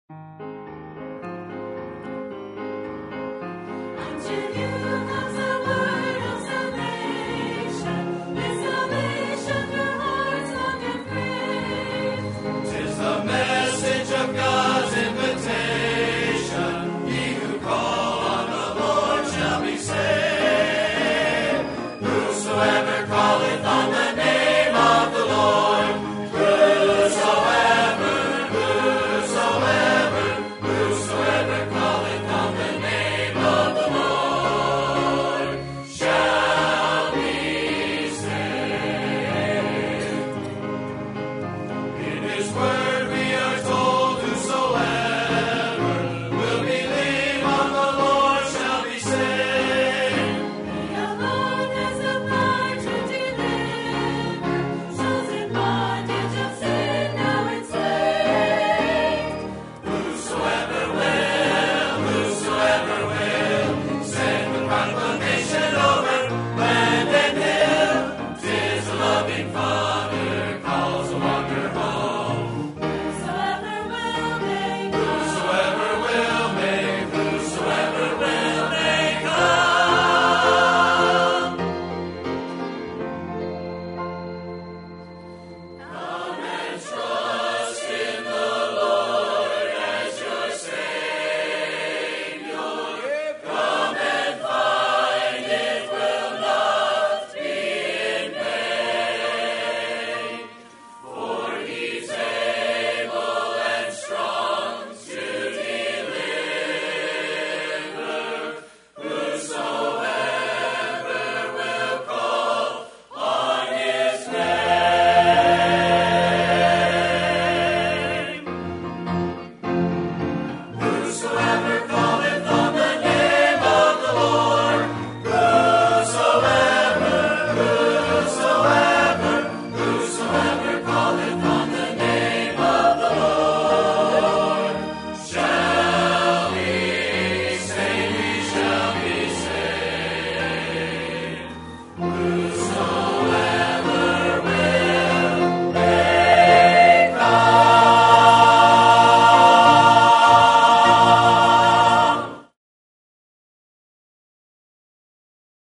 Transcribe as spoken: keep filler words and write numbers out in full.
Unto you comes the word of salvation. With salvation your hearts long and crave. 'Tis the message of God's invitation. Ye who call on the Lord shall be saved. Whosoever calleth on the name of the Lord, whosoever, whosoever, whosoever calleth on the name of the Lord shall be saved. In his word